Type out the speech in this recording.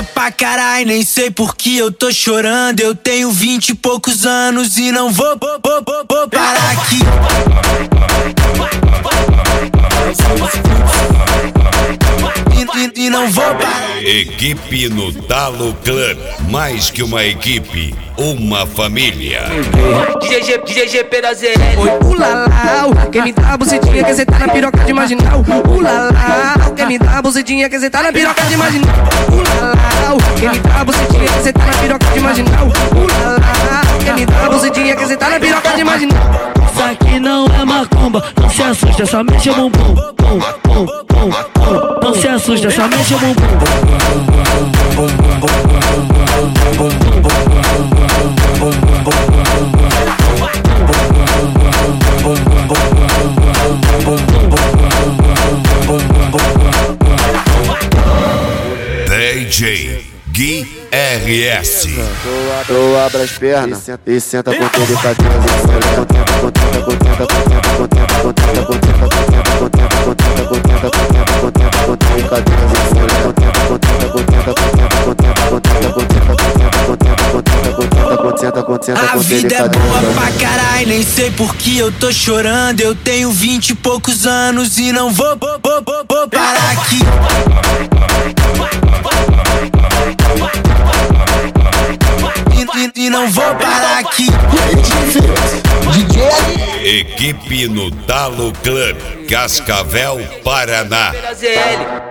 pra carai, nem sei por que eu tô chorando. Eu tenho 20 e poucos anos e não vou parar aqui. E não vou parar. Equipe no Talo Club, mais que uma equipe, uma família. DJ GP da ZL. Oi, ulalau, quem me dá a bucetinha que cê tá na piroca de marginal. Ulalau, quem me dá a bucetinha que cê tá na piroca de marginal. Ulalau, quem me dá a bucetinha que cê tá na piroca de marginal. Ulalau, quem me dá a bucetinha que cê tá na piroca de marginal. Isso aqui não é macumba, não se assusta, só mexe o bumbum. Não se assusta, só mexe o bumbum. DJ Gui RS. Tu abre as pernas e senta com delicadeza. A vida é boa pra carai, nem sei por que eu tô chorando. Eu tenho 20 e poucos anos e não vou parar aqui. E não vou parar aqui. Equipe no Talo Club, Cascavel, Paraná. ZL.